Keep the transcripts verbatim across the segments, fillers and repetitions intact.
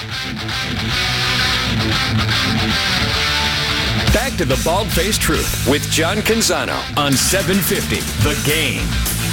Back to the Bald-Faced Truth with John Canzano on seven fifty The Game.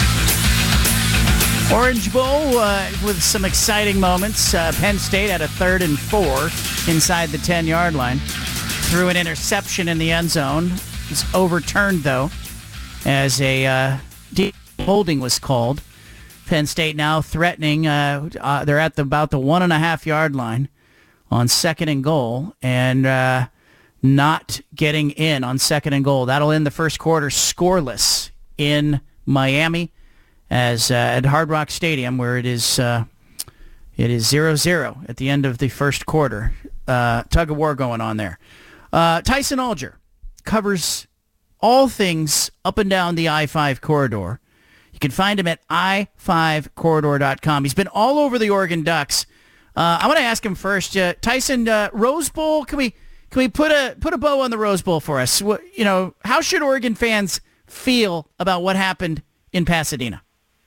Orange Bowl uh, with some exciting moments. Uh, Penn State had a third and four inside the ten-yard line. Threw an interception in the end zone. It was overturned, though, as a uh, deep holding was called. Penn State now threatening. Uh, uh, they're at the, about the one-and-a-half-yard line on second and goal, and uh, not getting in on second and goal. That'll end the first quarter scoreless in Miami, as uh, at Hard Rock Stadium, where it is uh, it is zero zero at the end of the first quarter. Uh, tug of war going on there. Uh, Tyson Alger covers all things up and down the I five corridor. You can find him at i five corridor dot com. He's been all over the Oregon Ducks. Uh, I want to ask him first, uh, Tyson, uh, Rose Bowl. Can we can we put a put a bow on the Rose Bowl for us? What, you know, how should Oregon fans feel about what happened in Pasadena?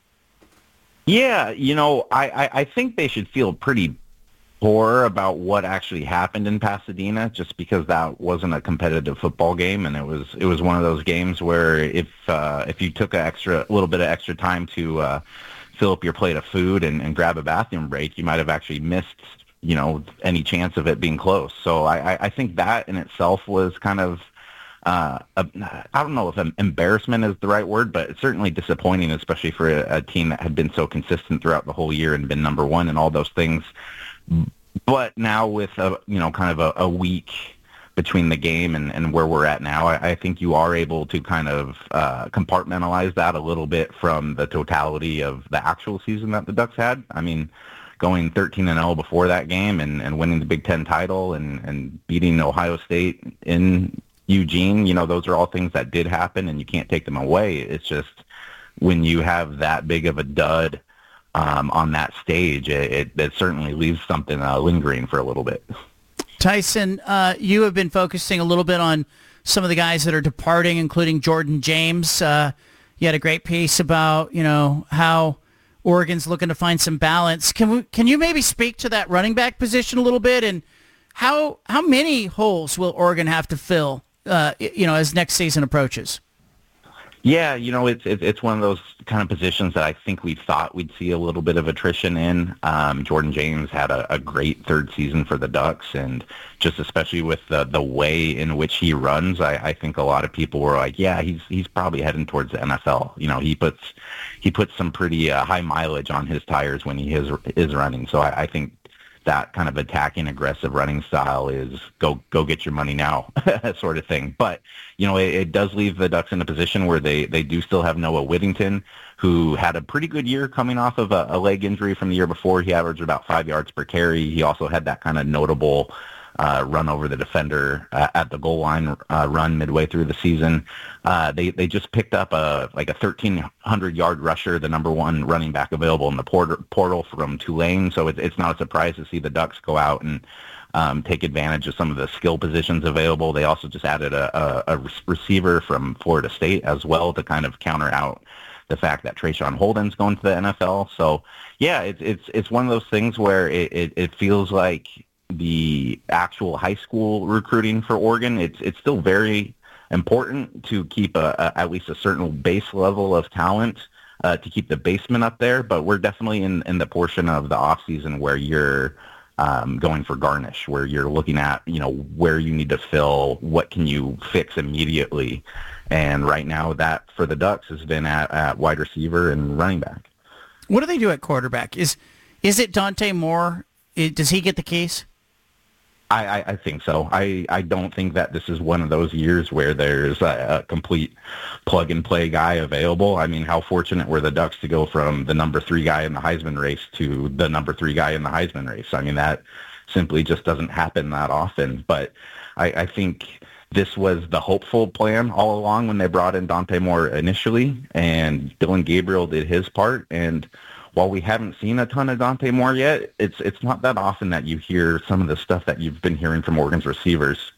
Yeah, you know, I, I, I think they should feel pretty poor about what actually happened in Pasadena, just because that wasn't a competitive football game, and it was it was one of those games where if uh, if you took an extra a little bit of extra time to uh, fill up your plate of food and, and grab a bathroom break, you might have actually missed, you know, any chance of it being close. So I, I think that in itself was kind of Uh, a, I don't know if embarrassment is the right word, but it's certainly disappointing, especially for a, a team that had been so consistent throughout the whole year and been number one and all those things. But now with a, you know, kind of a, a week between the game and, and where we're at now, I, I think you are able to kind of uh, compartmentalize that a little bit from the totality of the actual season that the Ducks had. I mean, going thirteen and oh before that game and, and winning the Big Ten title and, and beating Ohio State in Eugene, you know, those are all things that did happen, and you can't take them away. It's just when you have that big of a dud um, on that stage, it, it, it certainly leaves something uh, lingering for a little bit. Tyson, uh, you have been focusing a little bit on some of the guys that are departing, including Jordan James. Uh, you had a great piece about, you know, how Oregon's looking to find some balance. Can we, can you maybe speak to that running back position a little bit, and how how many holes will Oregon have to fill? Uh, you know, as next season approaches? Yeah, you know, it's it's it's one of those kind of positions that I think we thought we'd see a little bit of attrition in. Um, Jordan James had a, a great third season for the Ducks, and just especially with the the way in which he runs, I, I think a lot of people were like, yeah, he's he's probably heading towards the N F L. You know, he puts he puts some pretty uh, high mileage on his tires when he is is running. So I, I think that kind of attacking, aggressive running style is go go get your money now sort of thing. But, you know, it, it does leave the Ducks in a position where they, they do still have Noah Whittington, who had a pretty good year coming off of a, a leg injury from the year before. He averaged about five yards per carry. He also had that kind of notable uh, run over the defender uh, at the goal line uh, run midway through the season. Uh, they they just picked up a like a thirteen hundred yard rusher, the number one running back available in the porter, portal from Tulane. So it, it's not a surprise to see the Ducks go out and um, take advantage of some of the skill positions available. They also just added a, a, a receiver from Florida State as well to kind of counter out the fact that Trayshawn Holden's going to the N F L. So yeah, it's it's it's one of those things where it, it, it feels like the actual high school recruiting for Oregon, it's it's still very important to keep a, a, at least a certain base level of talent uh, to keep the basement up there. But we're definitely in, in the portion of the off season where you're um, going for garnish, where you're looking at, you know, where you need to fill, what can you fix immediately. And right now that for the Ducks has been at, at wide receiver and running back. What do they do at quarterback? Is is it Dante Moore? It, does he get the keys? I, I, I think so. I, I don't think that this is one of those years where there's a, a complete plug-and-play guy available. I mean, how fortunate were the Ducks to go from the number three guy in the Heisman race to the number three guy in the Heisman race? I mean, that simply just doesn't happen that often. But I, I think this was the hopeful plan all along when they brought in Dante Moore initially, and Dylan Gabriel did his part. And while we haven't seen a ton of Dante Moore yet, it's it's not that often that you hear some of the stuff that you've been hearing from Oregon's receivers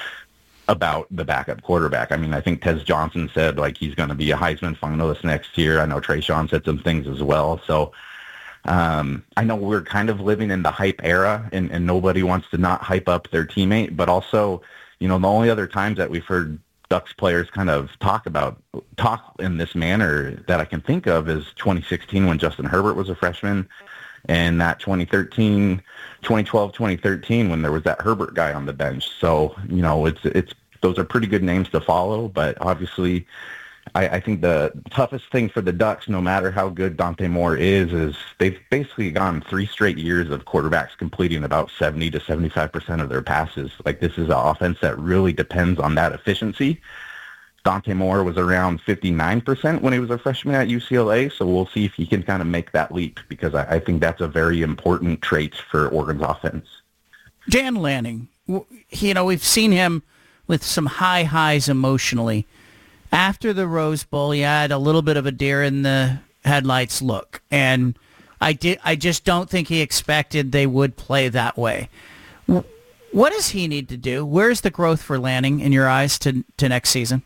about the backup quarterback. I mean, I think Tez Johnson said, like, he's going to be a Heisman finalist next year. I know Trayshawn said some things as well. So Um, I know we're kind of living in the hype era, and, and nobody wants to not hype up their teammate, but also, you know, the only other times that we've heard Ducks players kind of talk about, talk in this manner that I can think of is twenty sixteen when Justin Herbert was a freshman, and that twenty thirteen, twenty twelve, twenty thirteen when there was that Herbert guy on the bench. So, you know, it's, it's, those are pretty good names to follow, but obviously I, I think the toughest thing for the Ducks, no matter how good Dante Moore is, is they've basically gone three straight years of quarterbacks completing about seventy to seventy-five percent of their passes. Like, this is an offense that really depends on that efficiency. Dante Moore was around fifty-nine percent when he was a freshman at U C L A, so we'll see if he can kind of make that leap, because I, I think that's a very important trait for Oregon's offense. Dan Lanning, you know, we've seen him with some high highs emotionally. After the Rose Bowl, he had a little bit of a deer in the headlights look, and I did. I just don't think he expected they would play that way. What does he need to do? Where's the growth for Lanning in your eyes to to next season?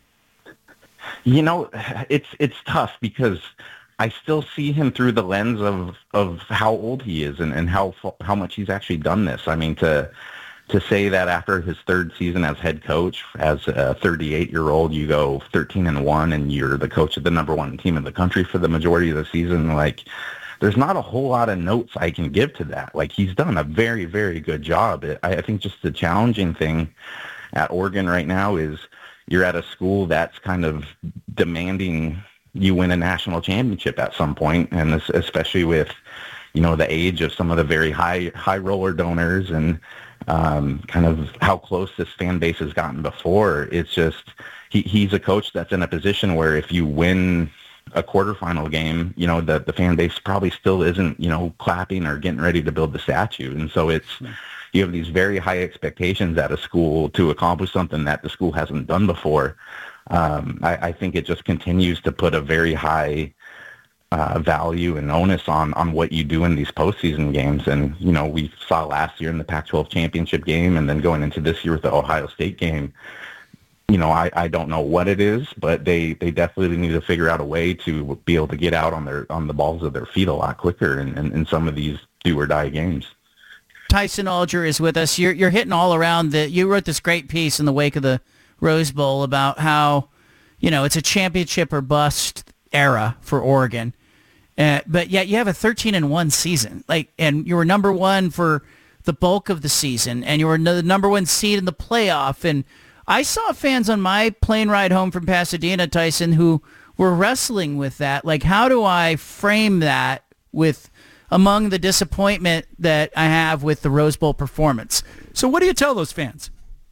You know, it's it's tough because I still see him through the lens of of how old he is and, and how how much he's actually done this. I mean, to to say that after his third season as head coach, as a thirty-eight-year-old, you go thirteen and one and you're the coach of the number one team in the country for the majority of the season, like, there's not a whole lot of notes I can give to that. Like, he's done a very, very good job. I, I think just the challenging thing at Oregon right now is you're at a school that's kind of demanding you win a national championship at some point, and this, especially with, you know, the age of some of the very high high roller donors and um, kind of how close this fan base has gotten before. It's just he, he's a coach that's in a position where if you win a quarterfinal game, you know, the, the fan base probably still isn't, you know, clapping or getting ready to build the statue. And so it's, you have these very high expectations at a school to accomplish something that the school hasn't done before. Um, I, I think it just continues to put a very high uh, value and onus on, on what you do in these postseason games. And, you know, we saw last year in the Pac twelve championship game, and then going into this year with the Ohio State game, you know, I, I don't know what it is, but they, they definitely need to figure out a way to be able to get out on their on the balls of their feet a lot quicker in, in, in some of these do or die games. Tyson Alger is with us. You're you're hitting all around the. You wrote this great piece in the wake of the Rose Bowl about how, you know, it's a championship or bust era for Oregon, uh, but yet you have a thirteen and one season. Like, and you were number one for the bulk of the season, and you were the number one seed in the playoff. And I saw fans on my plane ride home from Pasadena, Tyson, who were wrestling with that. Like, how do I frame that with among the disappointment that I have with the Rose Bowl performance? So what do you tell those fans?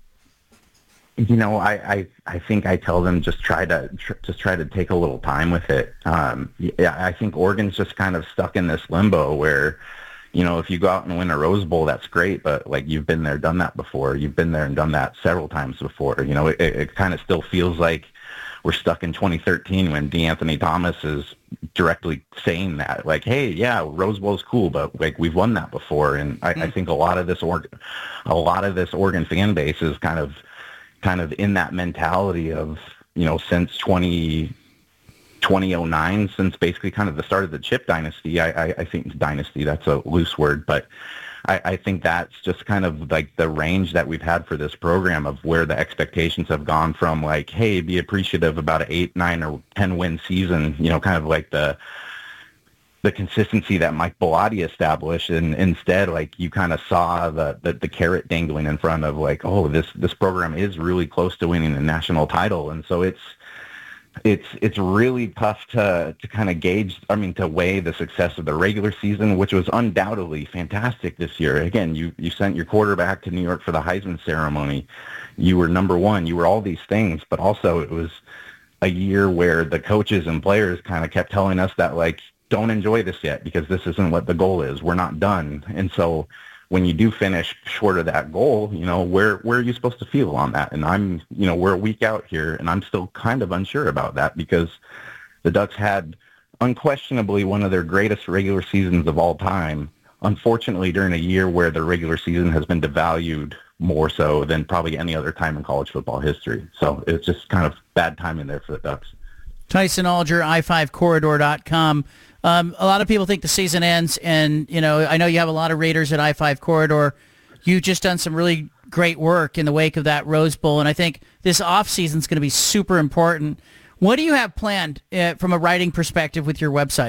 You know, I, I, I think I tell them just try to tr- just try to take a little time with it. Um, yeah, I think Oregon's just kind of stuck in this limbo where, you know, if you go out and win a Rose Bowl, that's great, but like, you've been there, done that before. You've been there and done that several times before. You know, it, it kind of still feels like we're stuck in twenty thirteen when DeAnthony Thomas is directly saying that, like, hey, yeah, Rose Bowl's cool, but like, we've won that before. And I, mm-hmm. I think a lot of this Oregon, a lot of this Oregon fan base is kind of, kind of in that mentality of, you know, since twenty, twenty oh nine, since basically kind of the start of the Chip dynasty. I, I, I think dynasty, that's a loose word, but I, I think that's just kind of like the range that we've had for this program of where the expectations have gone from, like, hey, be appreciative about an eight, nine, or ten win season, you know, kind of like the the consistency that Mike Bellotti established, and instead, like, you kind of saw the, the the carrot dangling in front of, like, oh, this this program is really close to winning a national title. And so it's it's it's really tough to to kind of gauge, I mean, to weigh the success of the regular season, which was undoubtedly fantastic this year. Again, you you sent your quarterback to New York for the Heisman ceremony. You were number one. You were all these things, but also it was a year where the coaches and players kind of kept telling us that, like, don't enjoy this yet because this isn't what the goal is. We're not done. And so when you do finish short of that goal, you know, where where are you supposed to feel on that? And I'm, you know, we're a week out here, and I'm still kind of unsure about that because the Ducks had unquestionably one of their greatest regular seasons of all time, unfortunately during a year where the regular season has been devalued more so than probably any other time in college football history. So it's just kind of bad timing there for the Ducks. Tyson Alger, i five corridor dot com. Um, a lot of people think the season ends, and you know, I know you have a lot of Raiders at I five Corridor. You've just done some really great work in the wake of that Rose Bowl, and I think this offseason is going to be super important. What do you have planned uh, from a writing perspective with your website?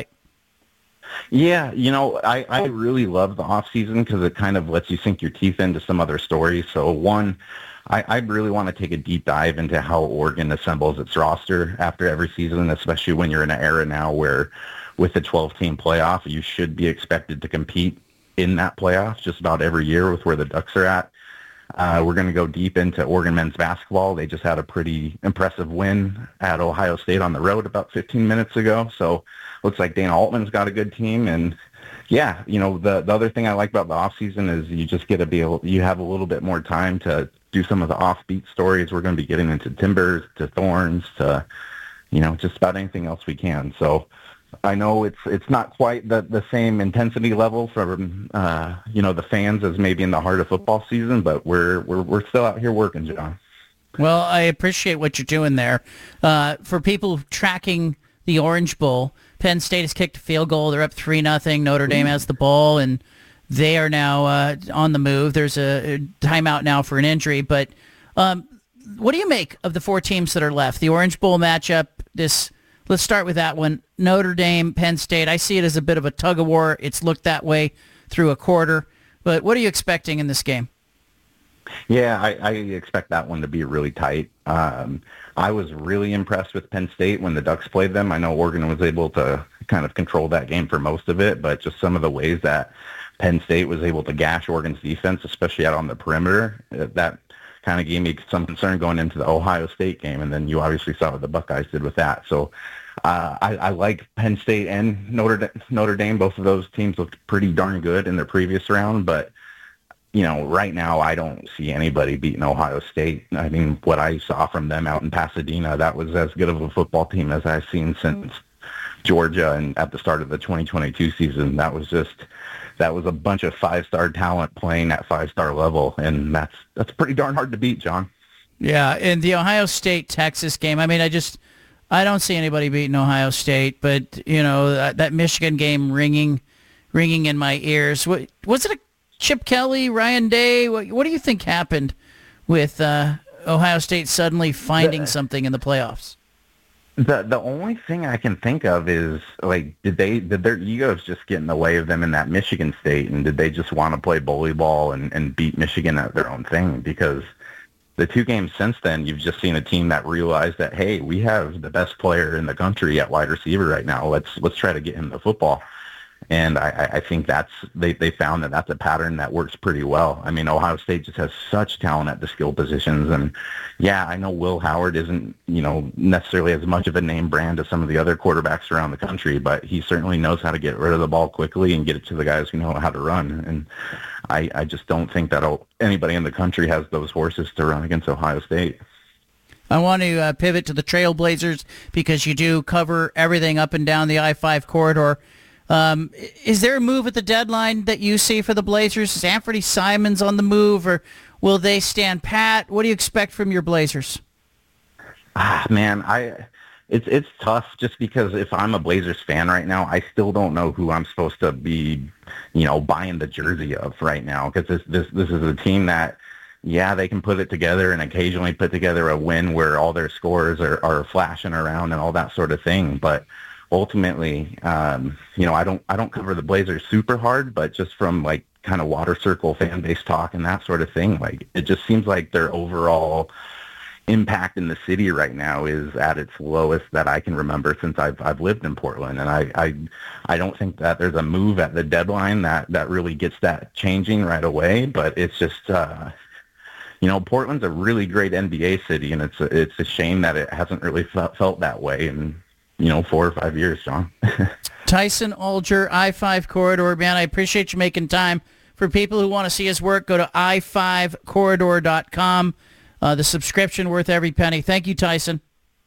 Yeah, you know, I, I really love the off season because it kind of lets you sink your teeth into some other stories. So one, I, I really want to take a deep dive into how Oregon assembles its roster after every season, especially when you're in an era now where with the twelve-team playoff, you should be expected to compete in that playoff just about every year with where the Ducks are at. Uh, we're going to go deep into Oregon men's basketball. They just had a pretty impressive win at Ohio State on the road about fifteen minutes ago. So looks like Dana Altman's got a good team. And yeah, you know, the, the other thing I like about the off season is you just get to be able, you have a little bit more time to do some of the offbeat stories. We're going to be getting into Timbers, to Thorns, to, you know, just about anything else we can. So I know it's it's not quite the, the same intensity level from uh, you know, the fans as maybe in the heart of football season, but we're we're we're still out here working, John. Well, I appreciate what you're doing there. Uh, for people tracking the Orange Bowl, Penn State has kicked a field goal. They're up three nothing. Notre Dame has the ball, and they are now uh, on the move. There's a, a timeout now for an injury, but um, what do you make of the four teams that are left? The Orange Bowl matchup. This. Let's start with that one. Notre Dame, Penn State. I see it as a bit of a tug of war. It's looked that way through a quarter. But what are you expecting in this game? Yeah, I, I expect that one to be really tight. Um, I was really impressed with Penn State when the Ducks played them. I know Oregon was able to kind of control that game for most of it, but just some of the ways that Penn State was able to gash Oregon's defense, especially out on the perimeter, that kind of gave me some concern going into the Ohio State game, and then you obviously saw what the Buckeyes did with that. So uh, I, I like Penn State and Notre, Notre Dame. Both of those teams looked pretty darn good in their previous round, but you know, right now I don't see anybody beating Ohio State. I mean, what I saw from them out in Pasadena, that was as good of a football team as I've seen since Georgia and at the start of the twenty twenty-two season. That was just that was a bunch of five-star talent playing at five-star level, and that's that's pretty darn hard to beat, John. Yeah, in the Ohio State-Texas game, I mean, I just I don't see anybody beating Ohio State, but, you know, that, that Michigan game ringing ringing in my ears. What, was it a Chip Kelly, Ryan Day? What, what do you think happened with uh, Ohio State suddenly finding the, something in the playoffs? The the only thing I can think of is, like, did they did their egos just get in the way of them in that Michigan State, and did they just want to play bully ball and, and beat Michigan at their own thing? Because the two games since then, you've just seen a team that realized that, hey, we have the best player in the country at wide receiver right now. Let's let's try to get him the football. And I, I think that's they, they found that that's a pattern that works pretty well. I mean, Ohio State just has such talent at the skill positions. And, yeah, I know Will Howard isn't, you know, necessarily as much of a name brand as some of the other quarterbacks around the country, but he certainly knows how to get rid of the ball quickly and get it to the guys who know how to run. And I, I just don't think that anybody in the country has those horses to run against Ohio State. I want to uh, pivot to the Trailblazers because you do cover everything up and down the I five corridor. Um, is there a move at the deadline that you see for the Blazers? Is Anthony Simons on the move, or will they stand pat? What do you expect from your Blazers? Ah, man, I it's it's tough just because if I'm a Blazers fan right now, I still don't know who I'm supposed to be, you know, buying the jersey of right now, because this this this is a team that, yeah, they can put it together and occasionally put together a win where all their scores are, are flashing around and all that sort of thing, but ultimately, um, you know, I don't I don't cover the Blazers super hard, but just from like kind of water circle fan base talk and that sort of thing, like it just seems like their overall impact in the city right now is at its lowest that I can remember since I've I've lived in Portland, and I I, I don't think that there's a move at the deadline that, that really gets that changing right away. But it's just uh, you know, Portland's a really great N B A city, and it's a, it's a shame that it hasn't really felt, felt that way in, you know, four or five years, John. Tyson Alger, I five Corridor. Man, I appreciate you making time. For people who want to see his work, go to i five corridor dot com. Uh, the subscription worth every penny. Thank you, Tyson.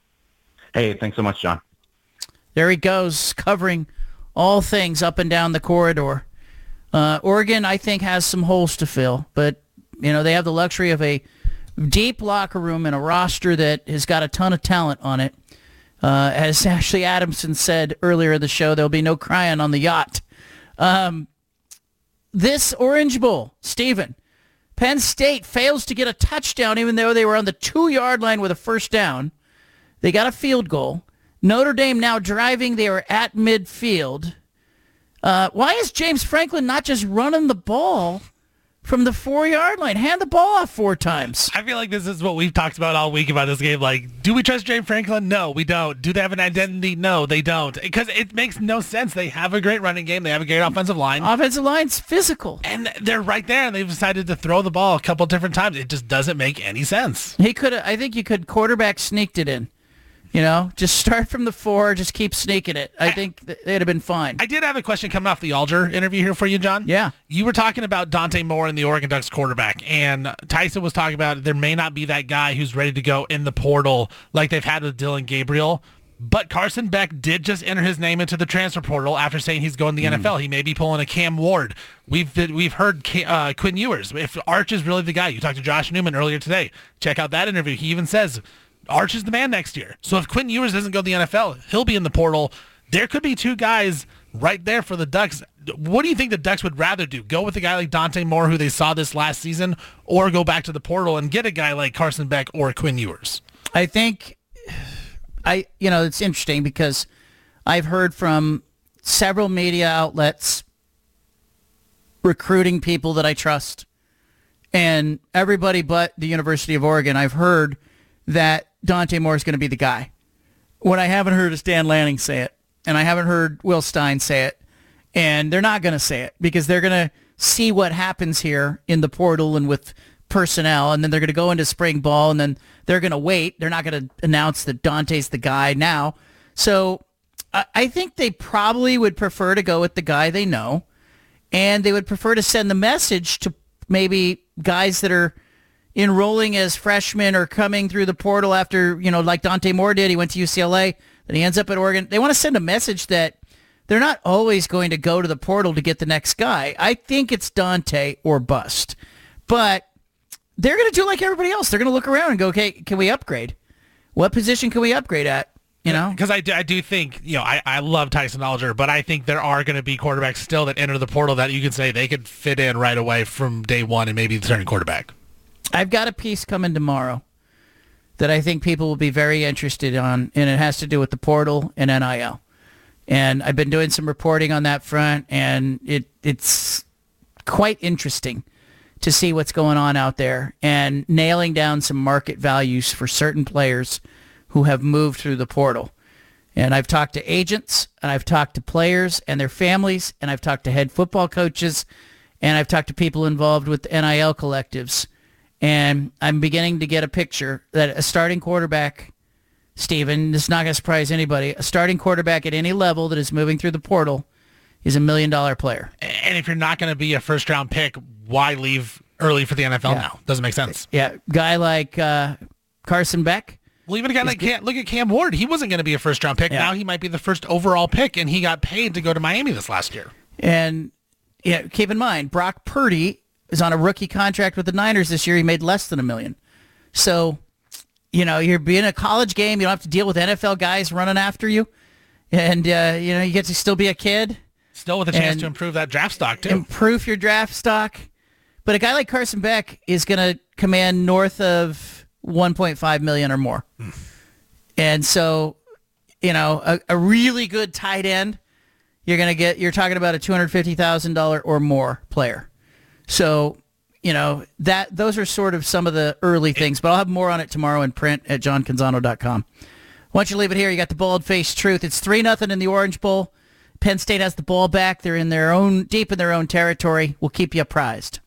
Hey, thanks so much, John. There he goes, covering all things up and down the corridor. Uh, Oregon, I think, has some holes to fill, but, you know, they have the luxury of a deep locker room and a roster that has got a ton of talent on it. Uh, as Ashley Adamson said earlier in the show, there'll be no crying on the yacht. Um, this Orange Bowl, Stephen, Penn State fails to get a touchdown even though they were on the two-yard line with a first down. They got a field goal. Notre Dame now driving. They were at midfield. Uh, why is James Franklin not just running the ball from the four-yard line? Hand the ball off four times. I feel like this is what we've talked about all week about this game. Like, do we trust James Franklin? No, we don't. Do they have an identity? No, they don't. Because it makes no sense. They have a great running game. They have a great offensive line. Offensive line's physical. And they're right there, and they've decided to throw the ball a couple different times. It just doesn't make any sense. He could. I think you could quarterback sneaked it in. You know, just start from the four, just keep sneaking it. I, I think th- they'd have been fine. I did have a question coming off the Alger interview here for you, John. Yeah. You were talking about Dante Moore and the Oregon Ducks quarterback, and Tyson was talking about there may not be that guy who's ready to go in the portal like they've had with Dylan Gabriel, but Carson Beck did just enter his name into the transfer portal after saying he's going to the mm. N F L. He may be pulling a Cam Ward. We've we've heard uh, Quinn Ewers. If Arch is really the guy, you talked to Josh Newman earlier today. Check out that interview. He even says Arch is the man next year. So if Quinn Ewers doesn't go to the N F L, he'll be in the portal. There could be two guys right there for the Ducks. What do you think the Ducks would rather do? Go with a guy like Dante Moore, who they saw this last season, or go back to the portal and get a guy like Carson Beck or Quinn Ewers? I think, I you know, it's interesting because I've heard from several media outlets, recruiting people that I trust, and everybody but the University of Oregon, I've heard that Dante Moore is going to be the guy. What I haven't heard is Dan Lanning say it, and I haven't heard Will Stein say it, and they're not going to say it because they're going to see what happens here in the portal and with personnel, and then they're going to go into spring ball, and then they're going to wait. They're not going to announce that Dante's the guy now. So I, I think they probably would prefer to go with the guy they know, and they would prefer to send the message to maybe guys that are enrolling as freshmen or coming through the portal after, you know, like Dante Moore did. He went to U C L A, then he ends up at Oregon. They want to send a message that they're not always going to go to the portal to get the next guy. I think it's Dante or bust. But they're going to do like everybody else. They're going to look around and go, okay, can we upgrade? What position can we upgrade at? You know? Because I do, I do think, you know, I, I love Tyson Alger, but I think there are going to be quarterbacks still that enter the portal that you could say they could fit in right away from day one and maybe the starting quarterback. I've got a piece coming tomorrow that I think people will be very interested on, and it has to do with the portal and N I L. And I've been doing some reporting on that front, and it it's quite interesting to see what's going on out there and nailing down some market values for certain players who have moved through the portal. And I've talked to agents, and I've talked to players and their families, and I've talked to head football coaches, and I've talked to people involved with N I L collectives. And I'm beginning to get a picture that a starting quarterback, Stephen, this is not going to surprise anybody, a starting quarterback at any level that is moving through the portal is a million-dollar player. And if you're not going to be a first-round pick, why leave early for the N F L yeah. now? Doesn't make sense. Yeah, guy like uh, Carson Beck. Well, even a guy like Cam, look at Cam Ward. He wasn't going to be a first-round pick. Yeah. Now he might be the first overall pick, and he got paid to go to Miami this last year. And yeah, keep in mind, Brock Purdy is on a rookie contract with the Niners this year. He made less than a million. So, you know, you're being a college game. You don't have to deal with N F L guys running after you. And, uh, you know, you get to still be a kid. Still with a chance to improve that draft stock, too. Improve your draft stock. But a guy like Carson Beck is going to command north of one point five million dollars or more. Hmm. And so, you know, a, a really good tight end, you're going to get, you're talking about a two hundred fifty thousand dollars or more player. So, you know, that those are sort of some of the early things, but I'll have more on it tomorrow in print at john canzano dot com. Why don't you leave it here? You got the bald-faced truth. It's three nothing in the Orange Bowl. Penn State has the ball back. They're in their own, deep in their own territory. We'll keep you apprised.